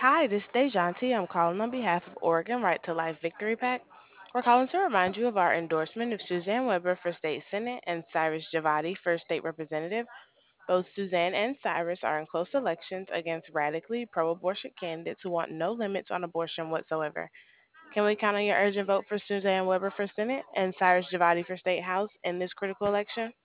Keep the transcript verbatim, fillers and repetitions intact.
Hi, this is Dejanti. I'm calling on behalf of Oregon Right to Life Victory PAC. We're calling to remind you of our endorsement of Suzanne Weber for state senate and Cyrus Javadi for state representative. Both Suzanne and Cyrus are in close elections against radically pro abortion candidates who want no limits on abortion whatsoever. Can we count on your urgent vote for Suzanne Weber for Senate and Cyrus Javadi for State House in this critical election?